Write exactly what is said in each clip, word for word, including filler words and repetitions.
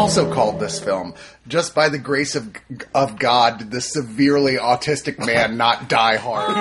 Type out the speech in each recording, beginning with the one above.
also called this film, just by the grace of of God, did this severely autistic man not die hard?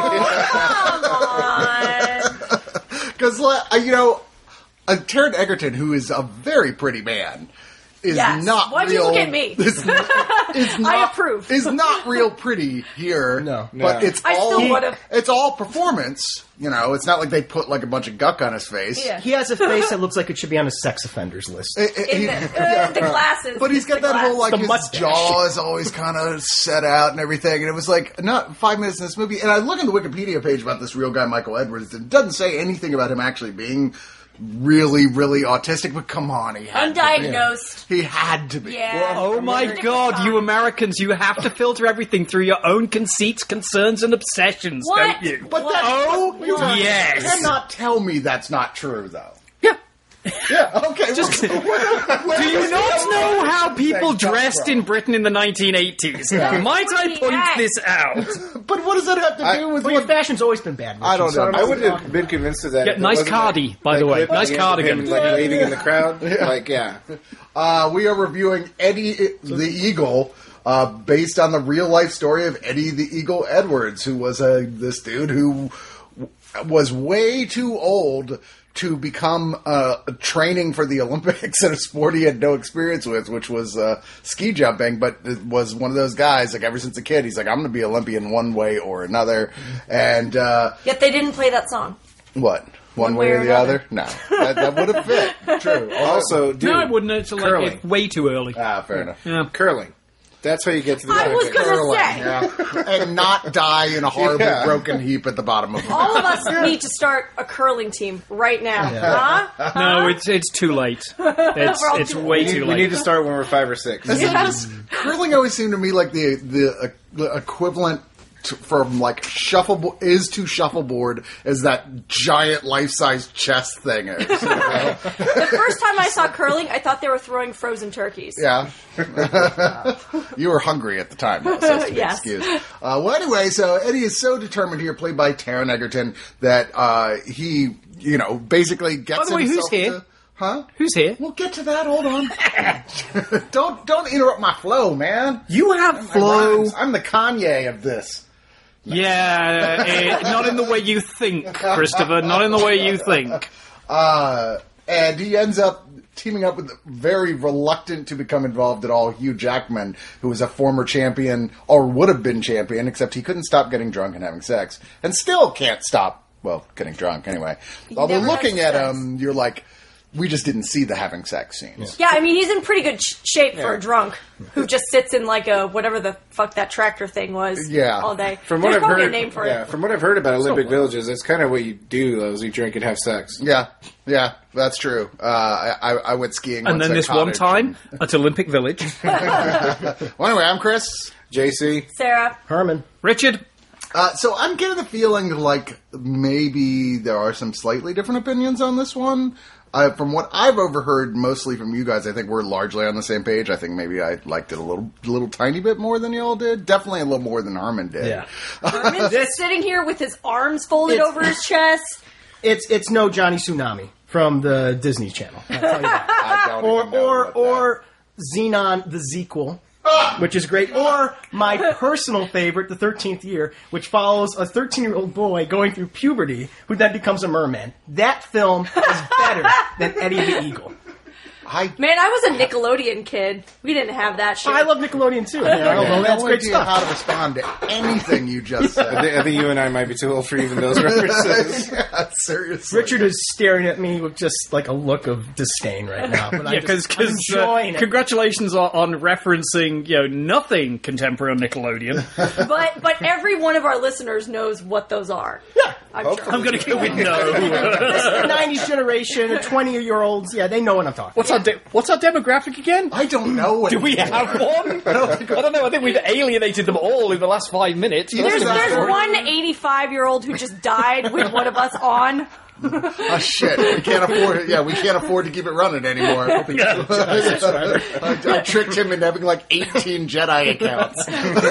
Oh, come on. Because, you know, uh, Taron Egerton, who is a very pretty man, is Yes. not Why'd real... you look at me? Is, is not, I approve. Is not real pretty here. No. But No. it's I all... still would've- It's all performance. You know, it's not like they put, like, a bunch of guck on his face. Yeah. He has a face that looks like it should be on a sex offenders list. It- it- In he- the, uh, the glasses. But he's got The that whole, glass. like, The his mustache. jaw is always kind of set out and everything. And it was like, not five minutes in this movie. And I look in the Wikipedia page about this real guy, Michael Edwards, and it doesn't say anything about him actually being really, really autistic. But come on, he had Undiagnosed. to be. He had to be. Yeah. Oh my god, you Americans, you have to filter everything through your own conceits, concerns, and obsessions, What? don't you? But that, Oh, you yes. cannot tell me that's not true, though. Yeah. Yeah, okay. Just- well, what- Do you not know how people Thanks, Doc dressed Brown. in Britain in the nineteen eighties? Might I point Yes. this out? But what does that have to do I- with Well, your what... fashion's always been bad. I don't Richard, so know. I know would what you're have talking been convinced of that. Yeah, if it nice wasn't cardi, that- by the way. clip Nice at the end of cardigan. him, like waving in the crowd. Like, yeah. Uh, we are reviewing Eddie the Eagle, uh, based on the real life story of Eddie the Eagle Edwards, who was a this dude who w- was way too old to become uh, training for the Olympics in a sport he had no experience with, which was uh, ski jumping. But it was one of those guys, like ever since a kid, he's like, I'm going to be Olympian one way or another. And uh, Yet they didn't play that song. what? One, way, or the another. other? No, that, that would have fit. True. Also, dude, No, it wouldn't. It's like curling. it's way too early. Ah, fair enough. Yeah. Curling. That's how you get to the I was Olympics. gonna Curling, say. yeah. And not die in a horrible Yeah. broken heap at the bottom of the All of us need to start a curling team right now. Huh? No, it's it's too late. It's We're all it's too way We need, too we late. need to start when we're five or six. Yes. Curling always seemed to me like the the, uh, the equivalent to, from like shuffleboard is to shuffleboard as that giant life size chess thing is. You know? The first time I saw curling, I thought they were throwing frozen turkeys. Yeah. You were hungry at the time, though, so it's to be Yes. excused. Uh, well, anyway, so Eddie is so determined here, played by Taron Egerton, that uh, he, you know, basically gets By the way, who's himself here? to- Huh? Who's here? We'll get to that. Hold on. don't don't interrupt my flow, man. You have My flow. rhymes. I'm the Kanye of this. Yeah, eh, not in the way you think, Christopher. Not in the way you think. Uh, and he ends up teaming up with very reluctant to become involved at all Hugh Jackman, who was a former champion or would have been champion, except he couldn't stop getting drunk and having sex, and still can't stop. Well, getting drunk anyway. Although never looking has at sex. him, you're like, we just didn't see the having sex scenes. Yeah, I mean, he's in pretty good sh- shape for Yeah. a drunk who just sits in like a whatever the fuck that tractor thing was Yeah. all day. From what There's I've probably heard, a name for yeah, it. from what I've heard about Olympic villages, that's kind of what you do. Though, is you drink and have sex. Yeah, yeah, that's true. Uh, I, I, I went skiing And once then at this one cottage. time at Olympic Village, Well, anyway, I'm Chris. J C. Sarah. Herman. Richard. Uh, so I'm getting the feeling like maybe there are some slightly different opinions on this one. Uh, from what I've overheard, mostly from you guys, I think we're largely on the same page. I think maybe I liked it a little, little tiny bit more than y'all did. Definitely a little more than Harmon did. Yeah. Herman's just sitting here with his arms folded It's- over his chest. It's it's no Johnny Tsunami from the Disney Channel. I'll tell you that. I don't or even know or about that. or Xenon the sequel, which is great. Or my personal favorite, The thirteenth Year, which follows a thirteen-year-old boy going through puberty who then becomes a merman. That film is better than Eddie the Eagle. I, Man, I was a Nickelodeon kid. We didn't have that shit. I love Nickelodeon too. You know, I although have that's no great idea stuff. how to respond to anything you just I said. think, I think you and I might be too old for even those references. Yeah, seriously. Richard is staring at me with just like a look of disdain right now. But Yeah, I'm just- because I'm enjoying it. congratulations on, on referencing you know nothing contemporary on Nickelodeon. but but every one of our listeners knows what those are. Yeah. I'm Hopefully. sure. I'm going to go with no. The nineties generation, the twenty-year-olds, yeah, they know what I'm talking What's our de- what's our demographic again? I don't know. What Do we have one? I don't, think, I don't know. I think we've alienated them all in the last five minutes. There's- There's, That's there's the one eighty-five-year-old who just died with one of us on. Oh shit! We can't afford it. Yeah, we can't afford to keep it running anymore. I, I tricked him into having like eighteen Jedi accounts.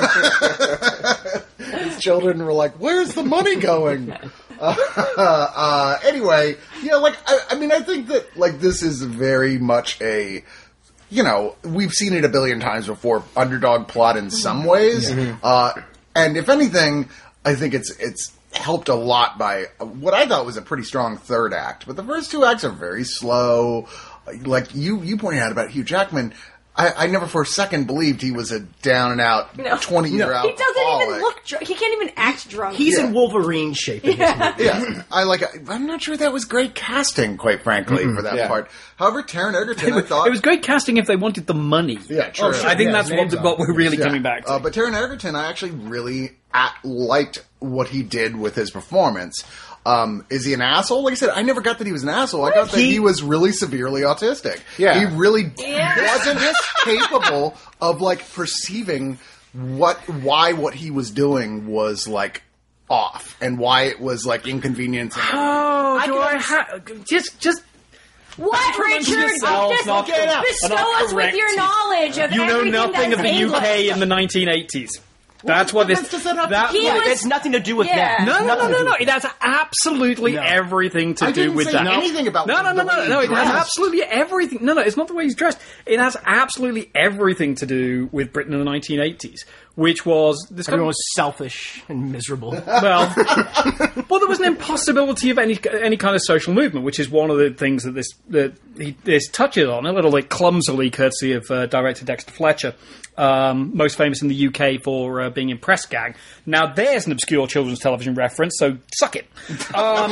His children were like, "Where's the money going?" Uh, uh, anyway, yeah, like I, I mean, I think that like this is very much a you know, we've seen it a billion times before, underdog plot in some ways. Mm-hmm. Uh, and if anything, I think it's it's helped a lot by what I thought was a pretty strong third act. But the first two acts are very slow. Like you, you pointed out about Hugh Jackman, I, I never for a second believed he was a down and out No. twenty year no. out. He doesn't even look drunk. He can't even act drunk. He's Yeah. in Wolverine shape. In Yeah. this movie. Yeah, I like. I'm not sure that was great casting, quite frankly, for that Yeah. part. However, Taron Egerton, It I was, thought it was great casting if they wanted the money. Yeah, true. Oh, sure. I think Yeah, that's his what, name's what on. we're really Yeah. coming back to. Uh, but Taron Egerton, I actually really at, liked what he did with his performance. Um, is he an asshole? Like I said, I never got that he was an asshole. I got that He- he was really severely autistic. Yeah. He really Yeah. wasn't capable of like perceiving what why what he was doing was like off and why it was like inconvenience. And Oh, I do can I understand- have just just What, Compliment Richard? yourself, Just not get up. bestow not us with correct your you. knowledge of you know everything nothing that's of the U K English. in the nineteen eighties. That's what this. Does that have that to He yeah, was- it has nothing to do with Yeah. that. no, no, no, Nothing to no, do no. with It has absolutely No. everything to I do didn't with say that. anything about No, no, no, the way no, he no. It has dressed. absolutely everything. No, no. It's not the way he's dressed. It has absolutely everything to do with Britain in the nineteen eighties, which was this kind Everyone of was selfish and miserable. well, well, there was an impossibility of any any kind of social movement, which is one of the things that this that he this touches on a little like clumsily, courtesy of uh, director Dexter Fletcher, um, most famous in the U K for uh, being in Press Gang. Now, there's an obscure children's television reference, so suck it. Um,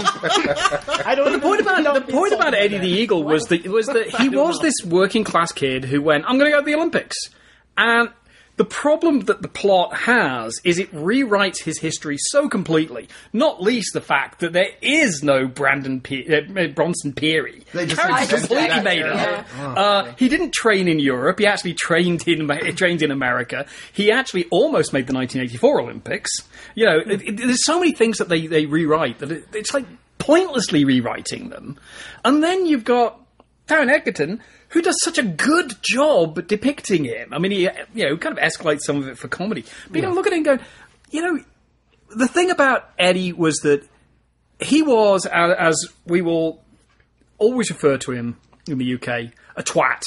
I don't the point about know the point about Eddie the Eagle was that was that he was this working class kid who went, "I'm going to go to the Olympics," and the problem that the plot has is it rewrites his history so completely, not least the fact that there is no Brandon Pe- uh, Bronson Peary. They just Character invented completely that made character. up. Uh, he didn't train in Europe. He actually trained in he trained in America. He actually almost made the nineteen eighty-four Olympics. You know, it, it, there's so many things that they, they rewrite that it, it's like pointlessly rewriting them. And then you've got Taron Egerton, who does such a good job depicting him. I mean, he, you know, kind of escalates some of it for comedy. But you know, look at him going, you know, the thing about Eddie was that he was, as as we will always refer to him in the U K, a twat.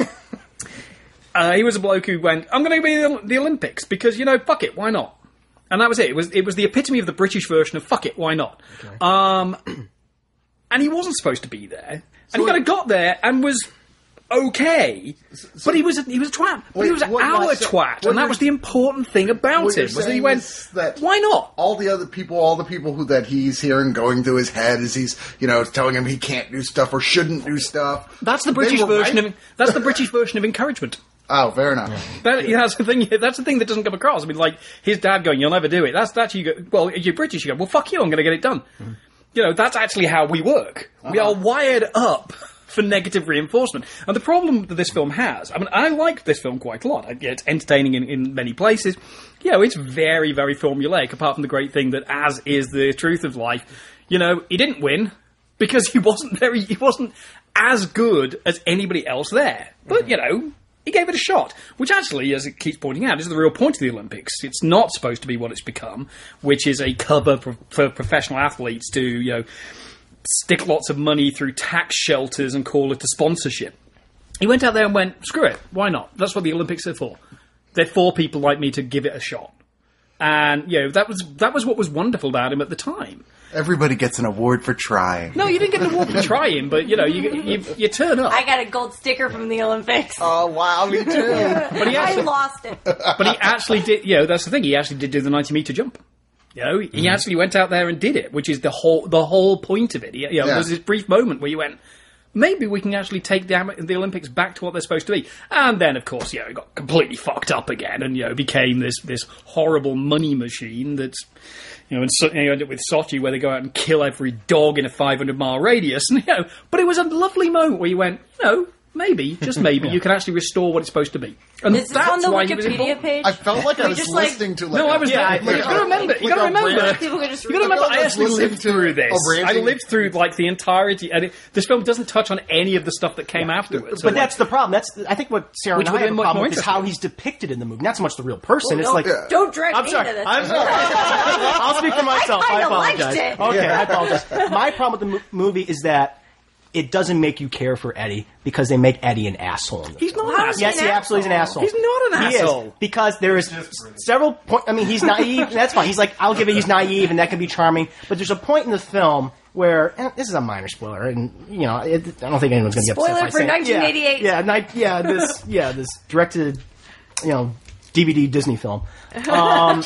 uh, he was a bloke who went, I'm going to be the, the Olympics because, you know, fuck it, why not? And that was it. It was it was the epitome of the British version of fuck it, why not? Okay. Um, and he wasn't supposed to be there. So and he kind it- of got there and was okay, but he was a, he was a twat. But Wait, he was what our you're sa- twat, what and that you're- was the important thing about what him. you're Was that he saying went, is that why not? all the other people, all the people who that he's hearing going through his head as he's, you know, telling him he can't do stuff or shouldn't do stuff. That's the they British were version right. of that's the British version of encouragement. Oh, fair enough. That, yeah, that's the thing. That's the thing that doesn't come across. I mean, like his dad going, "You'll never do it." That's that's you go. Well, if you're British, you go, "Well, fuck you. I'm going to get it done." Mm-hmm. You know, that's actually how we work. Uh-huh. We are wired up for negative reinforcement. And the problem that this film has, I mean, I like this film quite a lot. It's entertaining in, in many places. You know, it's very, very formulaic, apart from the great thing that, as is the truth of life, you know, he didn't win because he wasn't very, he wasn't as good as anybody else there. But, you know, he gave it a shot, which actually, as it keeps pointing out, is the real point of the Olympics. It's not supposed to be what it's become, which is a cover for, for professional athletes to, you know, stick lots of money through tax shelters and call it a sponsorship. He went out there and went, screw it, why not? That's what the Olympics are for. They're for people like me to give it a shot. And, you know, that was that was what was wonderful about him at the time. Everybody gets an award for trying. No, you didn't get an award for trying, but, you know, you, you, you turn up. I got a gold sticker from the Olympics. Oh, wow, me too. But he I actually- lost it. But he actually did, you know, that's the thing, he actually did do the ninety metre jump. You know, he mm. actually went out there and did it, which is the whole the whole point of it. He, you know, Yeah. There was this brief moment where you went, maybe we can actually take the, the Olympics back to what they're supposed to be. And then, of course, you know, it got completely fucked up again and, you know, became this this horrible money machine that's, you know, and so, you end up with Sochi where they go out and kill every dog in a five hundred mile radius. And, you know, but it was a lovely moment where you went, you know, maybe, just maybe, you can actually restore what it's supposed to be. And Is this that's on the why he was Wikipedia important. page? I felt like I We was just, like- listening to like No, a- I was. Yeah, you like gotta a- remember. You like gotta a remember. rant. People could just You gotta read remember. I I was actually listening lived to through a this. I ranting- lived through like the entirety. And it, this film doesn't touch on any of the stuff that came afterwards. So, But that's the problem. That's I think what Sarah Which and would I have have a been much problem more with is how interesting. he's depicted in the movie. Not so much the real person. Well, it's don't- like Yeah. Don't drag I'm me sorry. into this. I'm sorry. I'll speak for myself. I, kinda apologize. liked it. Okay, Yeah. I apologize. My problem with the mo- movie is that it doesn't make you care for Eddie because they make Eddie an asshole. In He's not an How asshole. is he Yes, an he absolutely is an asshole. He's not an He asshole. is, because there is several points. I mean, he's naive. That's fine. He's like, I'll give it. He's naive, and that can be charming. But there's a point in the film where and this is a minor spoiler, and you know, it, I don't think anyone's going to get upset. Spoiler by for saying- nineteen eighty-eight. Yeah, yeah, ni- yeah, this, yeah, this directed, you know, D V D Disney film. Um,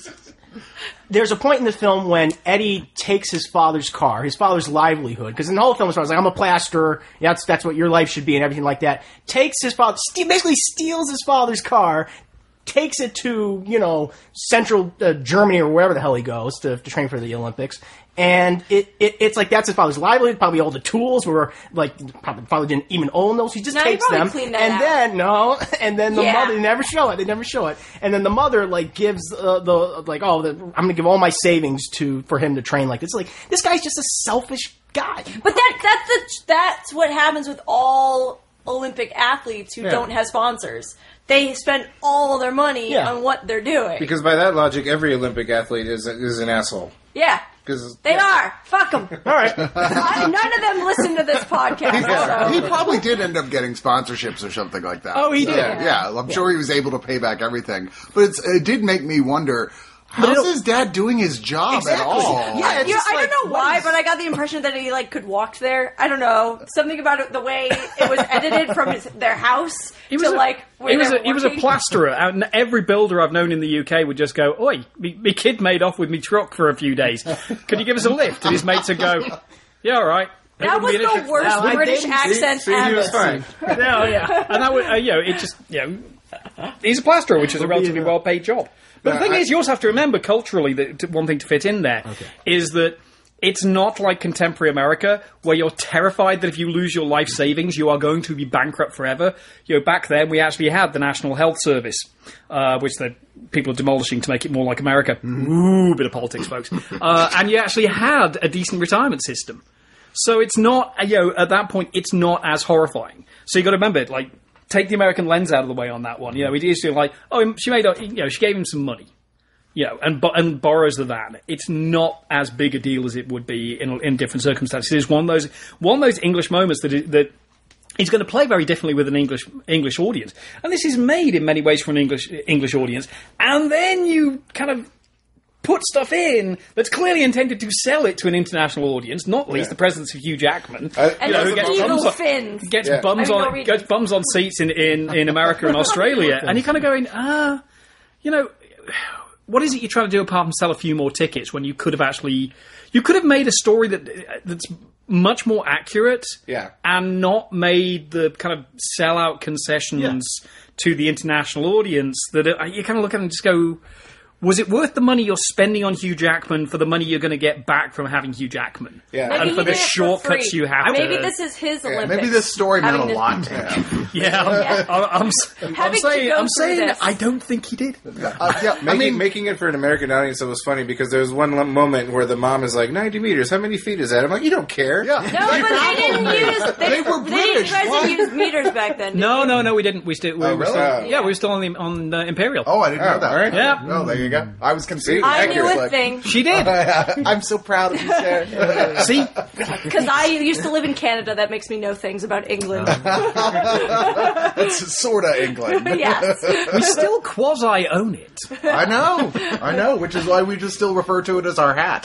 There's a point in the film when Eddie takes his father's car, his father's livelihood, because in the whole film, it's like, I'm a plasterer, yeah, that's, that's what your life should be and everything like that. Takes his father, ste- basically steals his father's car, takes it to, you know, central uh, Germany or wherever the hell he goes to, to train for the Olympics. And it, it it's like that's his father's livelihood. Probably all the tools were like probably father didn't even own those. He just No, he takes probably them, cleaned that and out. then no, and then the Yeah. mother they never show it. They never show it. And then the mother like gives uh, the like oh the, I'm going to give all my savings to for him to train like this. Like this guy's just a selfish guy. But that that's the that's what happens with all Olympic athletes who Yeah. don't have sponsors. They spend all their money Yeah. on what they're doing. Because by that logic, every Olympic athlete is is an asshole. yeah, Because they are. Fuck them. All right. None of them listen to this podcast. so. He probably did end up getting sponsorships or something like that. Oh, he did? Yeah, yeah, I'm sure he was able to pay back everything. But it's, it did make me wonder, how's it'll- his dad doing his job Exactly. at all? Yeah, it's You know, just I like, don't know what why, is- but I got the impression that he like could walk there. I don't know, something about it, the way it was edited from his, their house He was to a, like where he was they're a, he was a working. plasterer. And every builder I've known in the U K would just go, "Oi, me, me kid made off with me truck for a few days. Could you give us a lift?" And his mates would go, "Yeah, all right." It That was wouldn't be an the issue. worst Well, I British didn't accent see, he ever. was fine. No, yeah, and that would, uh, you know, it just, you know, he's a plasterer, which is a relatively well-paid job. But the Yeah, thing I- is, you also have to remember culturally that t- one thing to fit in there is that it's not like contemporary America where you're terrified that if you lose your life savings, you are going to be bankrupt forever. You know, back then we actually had the National Health Service, uh, which the people are demolishing to make it more like America. Ooh, bit of politics, folks. Uh, and you actually had a decent retirement system. So it's not, you know, at that point, it's not as horrifying. So you got to remember, like, take the American lens out of the way on that one. You know, it is like, oh, she made, you know, she gave him some money, you know, and and borrows the van. It's not as big a deal as it would be in in different circumstances. It is one of those one of those English moments that it, that is going to play very differently with an English English audience, and this is made in many ways for an English English audience. And then you kind of put stuff in that's clearly intended to sell it to an international audience, not least Yeah. the presence of Hugh Jackman. I- And You know, those who gets evil bums on- fins. Gets Yeah. bums I mean, on Norwegian. gets bums on seats in, in, in America and Australia, and you're kind of going, ah, you know, what is it you're trying to do apart from sell a few more tickets when you could have actually, you could have made a story that that's much more accurate, Yeah. and not made the kind of sellout concessions to the international audience that uh, you kind of look at it and just go, was it worth the money you're spending on Hugh Jackman for the money you're going to get back from having Hugh Jackman? Yeah. Maybe And he for the did it shortcuts free. you have Maybe to... this is his Olympics. Maybe this story meant Having a to- lot to him. Yeah, I'm, I'm, I'm, s- I'm Having to saying, go I'm through saying this. I don't think he did. Uh, yeah, I Making, mean, making it for an American audience, that was funny because there was one l- moment where the mom is like, ninety meters, how many feet is that? I'm like, you don't care. yeah. No, but they didn't use. They, They were They British. didn't Why? use meters back then. did No, they? no, no, we didn't. We still, we Oh, were really? still, yeah, we were still on the on uh, Imperial. Oh, I didn't Oh, know that. all right. Yeah. Oh, there you go. I was confused. I knew Accurate. a thing She did. I'm so proud of you, Sarah. See, because I used to live in Canada. That makes me know things about England. It's sort of England. Yes. we still quasi own it. I know. I know, which is why we just still refer to it as our hat.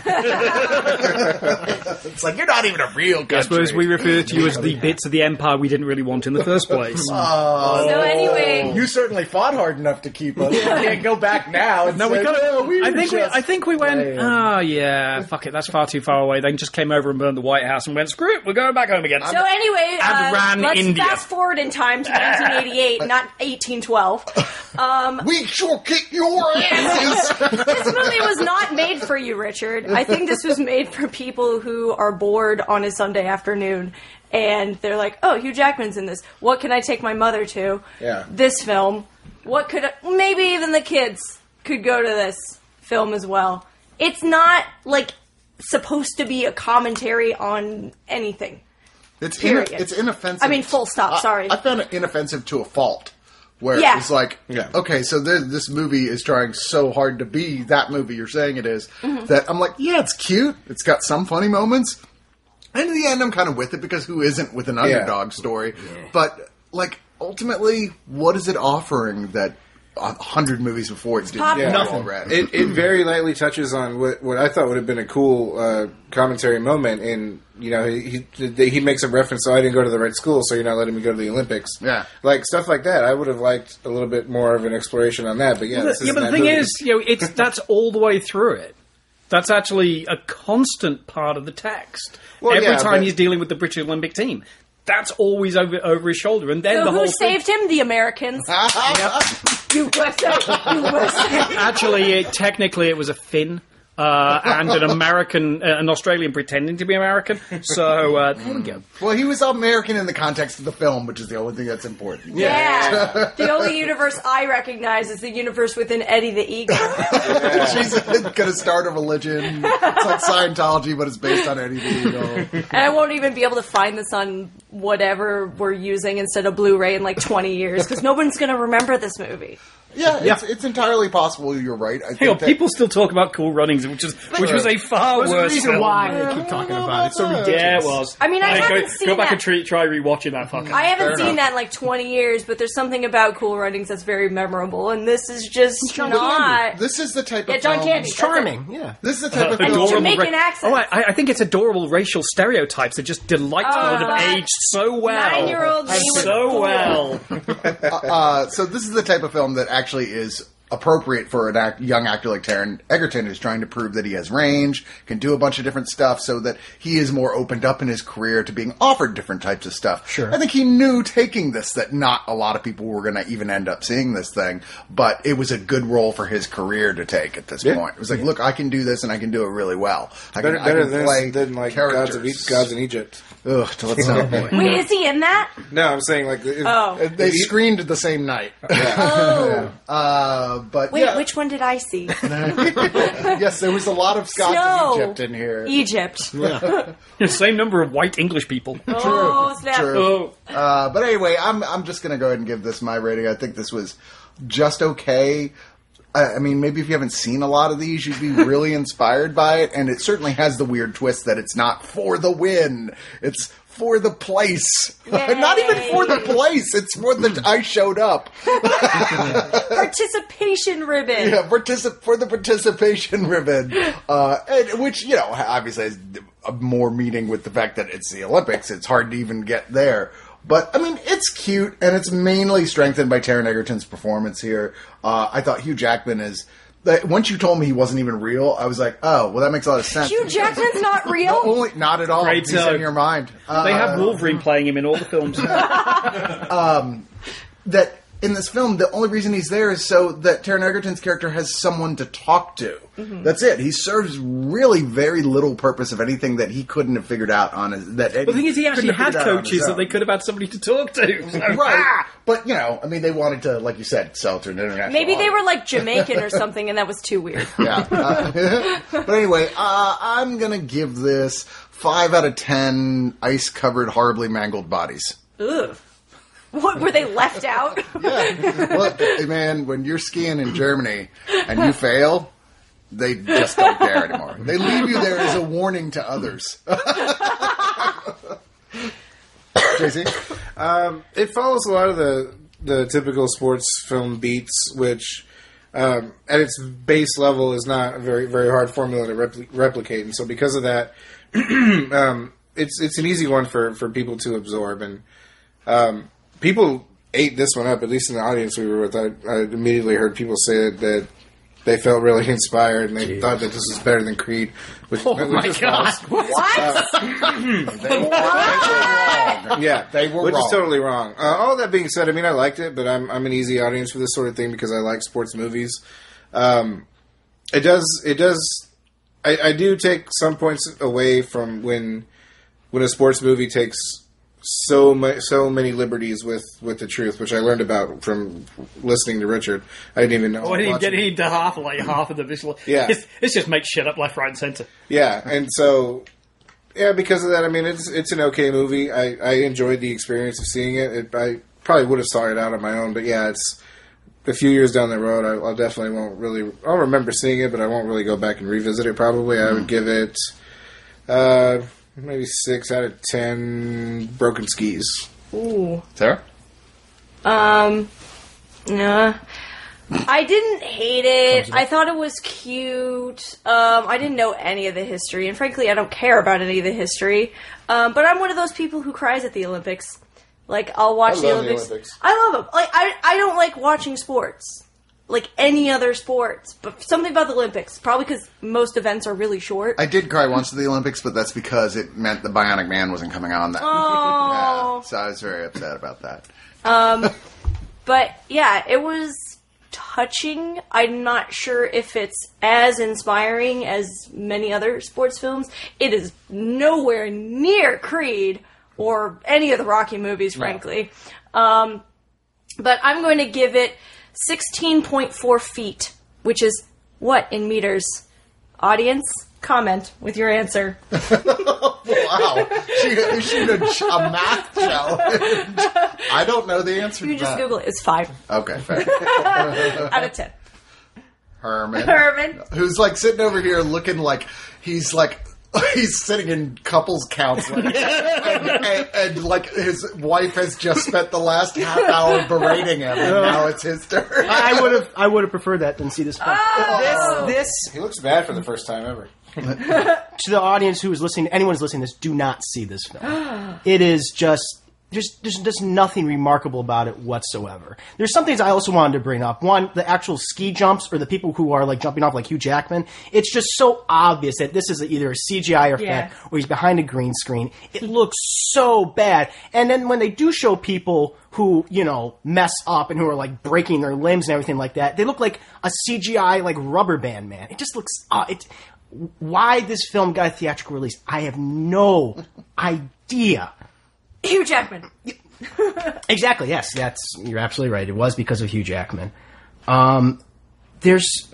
It's like, you're not even a real country. I suppose we refer to you as the bits of the empire we didn't really want in the first place. Oh. So anyway, You certainly fought hard enough to keep us. You can't go back now. And No, we say, got. "Oh, we I were think we. just I think we went. playing." Oh yeah, fuck it. That's far too far away. They just came over and burned the White House and went, screw it. We're going back home again. so anyway, And uh, ran let's India. fast forward in time to nineteen eighty-eight, not eighteen twelve. Um, We sure kick your asses. this movie was not made for you, Richard. I think this was made for people who are bored on a Sunday afternoon and they're like, oh, Hugh Jackman's in this. What can I take my mother to? Yeah. This film. What could... Maybe even the kids could go to this film as well. It's not, like, supposed to be a commentary on anything. It's Period. in, it's inoffensive. I mean, full stop, I- sorry. I, found it inoffensive to a fault. Where Yeah. it's like, Yeah. okay, so this, this movie is trying so hard to be that movie you're saying it is, Mm-hmm. that I'm like, yeah, it's cute. It's got some funny moments. And in the end, I'm kind of with it because who isn't with an underdog story? But like ultimately, what is it offering that a hundred movies before it's Pop- didn't? Yeah. Nothing. Already? It, it very lightly touches on what, what I thought would have been a cool uh, commentary moment. In you know, he, he he makes a reference. So I didn't go to the right school, so you're not letting me go to the Olympics. Yeah. like stuff like that. I would have liked a little bit more of an exploration on that. But yeah, Well, this yeah, isn't but the that thing movie. is, you know, it's that's all the way through it. That's actually a constant part of the text. Well, Every yeah, time but- he's dealing with the British Olympic team, that's always over over his shoulder. And then So the who whole thing, saved him? The Americans. U S A. U S A. actually, it, technically, it was a Finn. Uh, and an American, uh, an Australian pretending to be American. So uh, there we go. Well, he was American in the context of the film, which is the only thing that's important. Yeah. The only universe I recognize is the universe within Eddie the Eagle. She's going to start a religion. It's like Scientology, but it's based on Eddie the Eagle. And I won't even be able to find this on whatever we're using instead of Blu-ray in like twenty years because no one's going to remember this movie. Yeah, it's, it's entirely possible. You're right. I think Hang on, that- people still talk about Cool Runnings, which is which was a far There's a worse reason film. why they keep talking about it. It's so ridiculous. Yeah, it was. I mean, I go, haven't go seen back that. and try, try rewatching that fucker. I haven't Fair seen enough. that in like twenty years, but there's something about Cool Runnings that's very memorable, and this is just John not. This is the type of Yeah, John film. Candy. It's charming. Yeah. This is the type of And film. Jamaican accents. Oh, I, I think it's adorable racial stereotypes that just delightfully Oh, have that aged so well. nine-year-old me was so cool. well. Uh, so this is the type of film that actually is appropriate for an act, young actor like Taron Egerton, who's trying to prove that he has range, can do a bunch of different stuff, so that he is more opened up in his career to being offered different types of stuff. Sure. I think he knew taking this that not a lot of people were going to even end up seeing this thing, but it was a good role for his career to take at this Yeah. point. It was like, look, I can do this and I can do it really well. I better can, better I can than, play than like Gods, of e- characters. Gods in Egypt. Ugh, till it's not. Wait, is he in that? No, I'm saying like if, Oh. if They he- screened the same night. Oh. Uh, but Wait, yeah. which one did I see? Yes, there was a lot of Scots Snow. in Egypt in here. Egypt. Same number of white English people. Oh, snap. True. Oh, Uh, but anyway, I'm I'm just gonna go ahead and give this my rating. I think this was just okay. I, I mean, maybe if you haven't seen a lot of these, you'd be really inspired by it. And it certainly has the weird twist that it's not for the win; it's for the place. Not even for the place; it's for the I showed up. Participation ribbon. Yeah, particip- for the participation ribbon, uh, and, which you know obviously has a more meaning with the fact that it's the Olympics. It's hard to even get there, but I mean it's cute and it's mainly strengthened by Taron Egerton's performance here. Uh, I thought Hugh Jackman is. Like, once you told me he wasn't even real, I was like, oh, well, that makes a lot of sense. Hugh Jackman's not real? Only, not at all. Great, He's uh, in your mind. Uh, they have Wolverine playing him in all the films. that in this film, the only reason he's there is so that Taron Egerton's character has someone to talk to. Mm-hmm. That's it. He serves really very little purpose of anything that he couldn't have figured out on his. That The thing is, he actually had coaches that they could. could have had somebody to talk to. So- Right, but you know, I mean, they wanted to, like you said, sell to an international. Maybe they audience. were like Jamaican or something, and that was too weird. Yeah. Uh, but anyway, uh, I'm gonna give this five out of ten ice-covered, horribly mangled bodies. Ugh. What, were they left out? Look, man, when you're skiing in Germany and you fail, they just don't care anymore. They leave you there as a warning to others. J C? Um, it follows a lot of the the typical sports film beats, which um, at its base level is not a very very hard formula to repli- replicate, and so because of that, um, it's it's an easy one for, for people to absorb, and um, people ate this one up. At least in the audience we were with, I, I immediately heard people say that they felt really inspired, and they thought that this was better than Creed. Which, Oh which my is god! false. What? They were wrong. Yeah, They were which wrong. is totally wrong. Uh, all that being said, I mean, I liked it, but I'm I'm an easy audience for this sort of thing because I like sports movies. Um, it does it does. I, I do take some points away from when when a sports movie takes so ma- so many liberties with, with the truth, which I learned about from listening to Richard. I didn't even know. Oh, I didn't watching- get into half, like half of the visual. Yeah. It's, it's just make shit up left, right, and centre. Yeah, and so yeah, because of that, I mean, it's it's an okay movie. I, I enjoyed the experience of seeing it. it. I probably would have saw it out on my own, but yeah, it's a few years down the road. I, I definitely won't really. I'll remember seeing it, but I won't really go back and revisit it. Probably, I would give it uh, Maybe six out of ten broken skis. Ooh. Sarah? Um, nah. I didn't hate it. I thought it was cute. Um, I didn't know any of the history, and frankly, I don't care about any of the history. Um, but I'm one of those people who cries at the Olympics. Like, I'll watch I the love Olympics. the Olympics. I love them. Like, I I don't like watching sports, like any other sports, but something about the Olympics. Probably because most events are really short. I did cry once at the Olympics, but that's because it meant the Bionic Man wasn't coming on that. Oh. Yeah, so I was very upset about that. Um, but yeah, it was touching. I'm not sure if it's as inspiring as many other sports films. It is nowhere near Creed or any of the Rocky movies, frankly. Um, but I'm going to give it sixteen point four feet, which is what in meters? Audience, comment with your answer. Wow. She issued a, a math challenge. I don't know the answer You to just that. Google it. It's five Okay, fair. out of ten. Herman. Herman. Who's like sitting over here looking like he's like he's sitting in couples counseling, and, and, and like his wife has just spent the last half hour berating him, and now it's his turn. I would have I would have preferred that than see this film. Oh. This this He looks bad for the first time ever. to the audience who is listening, anyone who's listening to this, do not see this film. It is just there's there's just nothing remarkable about it whatsoever. There's some things I also wanted to bring up. One, the actual ski jumps or the people who are like jumping off like Hugh Jackman. It's just so obvious that this is either a C G I effect Yeah. or he's behind a green screen. It looks so bad. And then when they do show people who, you know, mess up and who are like breaking their limbs and everything like that, they look like a C G I like rubber band man. It just looks uh, it why this film got a theatrical release, I have no idea. Hugh Jackman. Exactly, yes, that's you're absolutely right. It was because of Hugh Jackman. Um, there's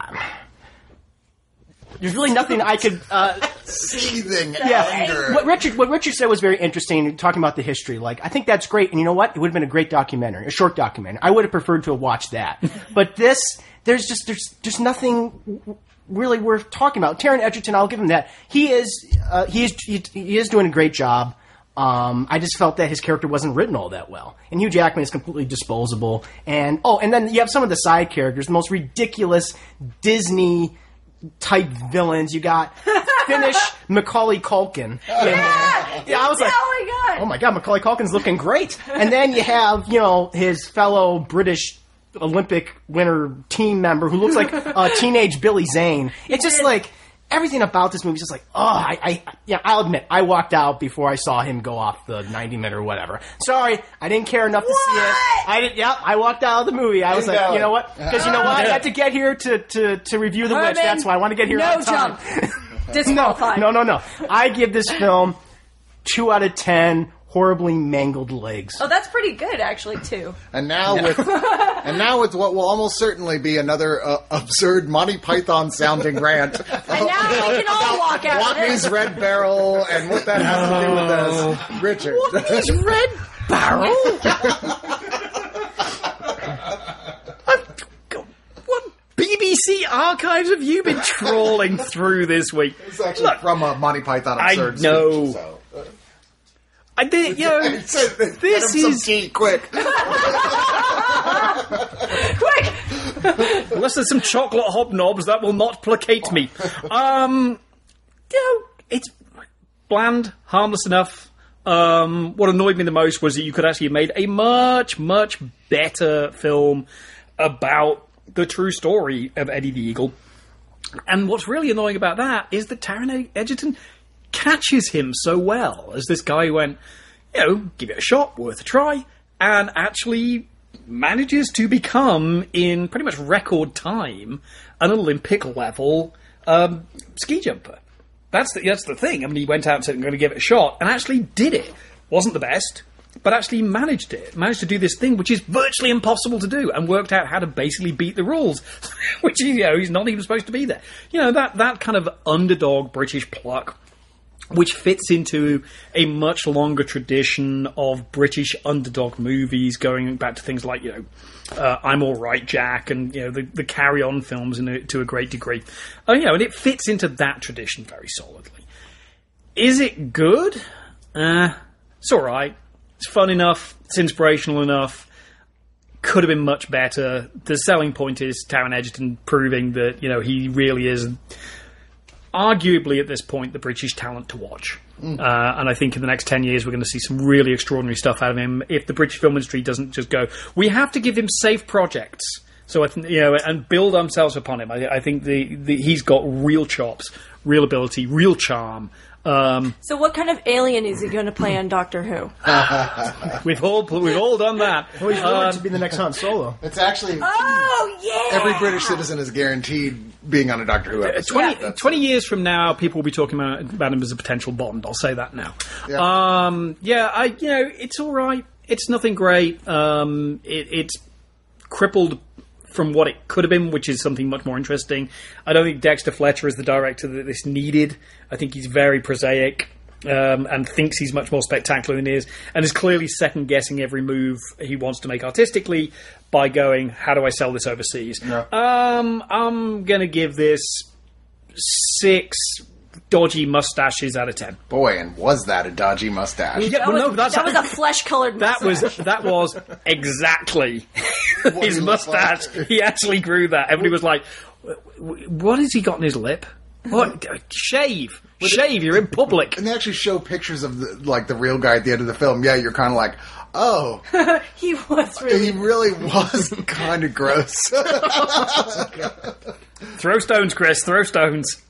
there's really nothing I could. Uh, Seething yeah, anger. what Richard what Richard said was very interesting. Talking about the history, like I think that's great. And you know what? It would have been a great documentary, a short documentary. I would have preferred to have watched that. But this, there's just there's there's nothing really worth talking about. Taron Egerton, I'll give him that. He is uh, he is he, he is doing a great job. Um, I just felt that his character wasn't written all that well. And Hugh Jackman is completely disposable. And, oh, and then you have some of the side characters, the most ridiculous Disney type villains. You got Finnish Macaulay Culkin in there. Yeah, I was like, Oh my god. oh my god, Macaulay Culkin's looking great. And then you have, you know, his fellow British Olympic winner team member who looks like a teenage Billy Zane. It's just like, everything about this movie is just like, oh, I, I, yeah, I'll admit, I walked out before I saw him go off the ninety minute or whatever. Sorry, I didn't care enough to see it. I didn't, yep, I walked out of the movie. I was like, Invalid. you know what? Because you know what? I had to get here to, to, to review The Witch. Herman, That's why I want to get here no on time. jump. Disqualified. No, no, no. I give this film two out of ten horribly mangled legs. Oh, that's pretty good, actually, too. And now with and now with what will almost certainly be another uh, absurd Monty Python sounding rant. And now we can all walk out of Watney's this. Red Barrel and what that has to do with us, Richard. Watney's Red Barrel? What B B C archives have you been trawling through this week? It's actually Look, from a Monty Python I absurd know. speech. So. I did, you know, Get this him some is tea, quick. Quick! unless there's some chocolate hobnobs that will not placate me. Um, you know, it's bland, harmless enough. Um, what annoyed me the most was that you could actually have made a much, much better film about the true story of Eddie the Eagle. And what's really annoying about that is that Taron Egerton catches him so well as this guy who went, you know, give it a shot, worth a try, and actually manages to become, in pretty much record time, an Olympic level um, ski jumper. That's the, that's the thing. I mean, he went out and said, I'm going to give it a shot, and actually did it. Wasn't the best, but actually managed it. Managed to do this thing, which is virtually impossible to do, and worked out how to basically beat the rules, which, you know, he's not even supposed to be there. You know, that, that kind of underdog British pluck, which fits into a much longer tradition of British underdog movies, going back to things like, you know, uh, I'm All Right, Jack, and, you know, the, the Carry On films in a, to a great degree. Uh, you know, and it fits into that tradition very solidly. Is it good? Uh, it's alright. It's fun enough. It's inspirational enough. Could have been much better. The selling point is Taron Egerton proving that, you know, he really is arguably at this point the British talent to watch. Mm. Uh, and I think in the next ten years we're going to see some really extraordinary stuff out of him if the British film industry doesn't just go, we have to give him safe projects. So, I th- you know, and build ourselves upon him. I, I think the, the he's got real chops, real ability, real charm. Um, so what kind of alien is he going to play on Doctor Who? we've all we've all done that. Well, he's rumored um, to be the next Han Solo. It's actually oh yeah. Every British citizen is guaranteed being on a Doctor Who episode. twenty, yeah, twenty years from now, people will be talking about, about him as a potential Bond. I'll say that now. Yeah, um, yeah I you know it's all right. It's nothing great. Um, it, it's crippled from what it could have been, which is something much more interesting. I don't think Dexter Fletcher is the director that this needed. I think he's very prosaic um, and thinks he's much more spectacular than he is, and is clearly second-guessing every move he wants to make artistically by going, how do I sell this overseas? Yeah. Um, I'm going to give this six dodgy mustaches out of ten. Boy, and was that a dodgy mustache? Yeah, That, well, was, no, that's that was a flesh-colored That mustache. was that was exactly What his he looked mustache. like. He actually grew that. Everybody was like, "What has he got in his lip? What shave? Shave! You're in public." And they actually show pictures of the, like the real guy at the end of the film. Yeah, you're kind of like, oh, He was really... he really was kind of gross. Throw stones, Chris. Throw stones.